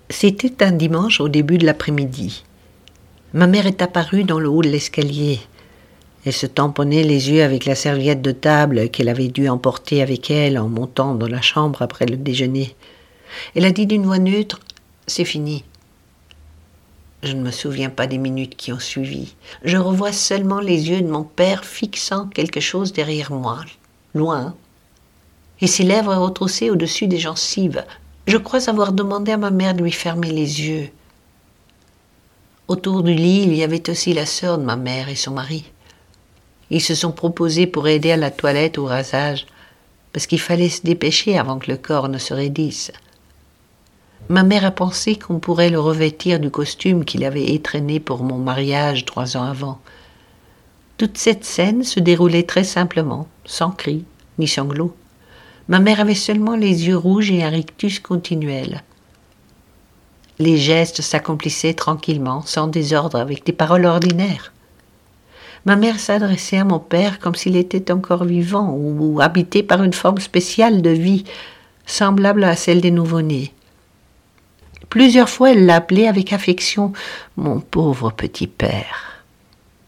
C'était un dimanche au début de l'après-midi. Ma mère est apparue dans le haut de l'escalier. Elle se tamponnait les yeux avec la serviette de table qu'elle avait dû emporter avec elle en montant dans la chambre après le déjeuner. Elle a dit d'une voix neutre « C'est fini ». Je ne me souviens pas des minutes qui ont suivi. Je revois seulement les yeux de mon père fixant quelque chose derrière moi, loin, et ses lèvres retroussées au-dessus des gencives. Je crois avoir demandé à ma mère de lui fermer les yeux. Autour du lit, il y avait aussi la sœur de ma mère et son mari. Ils se sont proposés pour aider à la toilette ou au rasage, parce qu'il fallait se dépêcher avant que le corps ne se raidisse. Ma mère a pensé qu'on pourrait le revêtir du costume qu'il avait étrenné pour mon mariage 3 ans avant. Toute cette scène se déroulait très simplement, sans cris ni sanglots. Ma mère avait seulement les yeux rouges et un rictus continuel. Les gestes s'accomplissaient tranquillement, sans désordre, avec des paroles ordinaires. Ma mère s'adressait à mon père comme s'il était encore vivant ou habité par une forme spéciale de vie, semblable à celle des nouveau-nés. Plusieurs fois, elle l'appelait avec affection « mon pauvre petit père ».